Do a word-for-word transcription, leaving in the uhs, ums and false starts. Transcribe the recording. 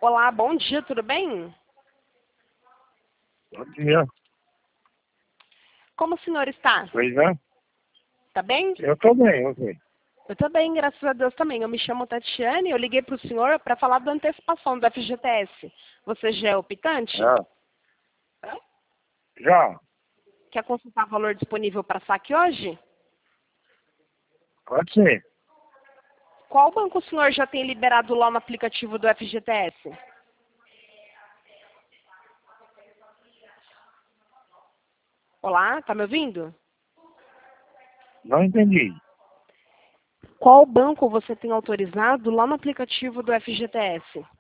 Olá, bom dia, tudo bem? Bom dia. Como o senhor está? Pois é? Tá bem? Eu tô bem, ok. Eu tô bem, graças a Deus também. Eu me chamo Tatiane, eu liguei para o senhor para falar da antecipação do F G T S. Você já é optante? É. Já, Quer consultar valor disponível para saque hoje? pode ser. Qual banco o senhor já tem liberado lá no aplicativo do F G T S? Olá, tá me ouvindo? Não entendi. Qual banco você tem autorizado lá no aplicativo do F G T S?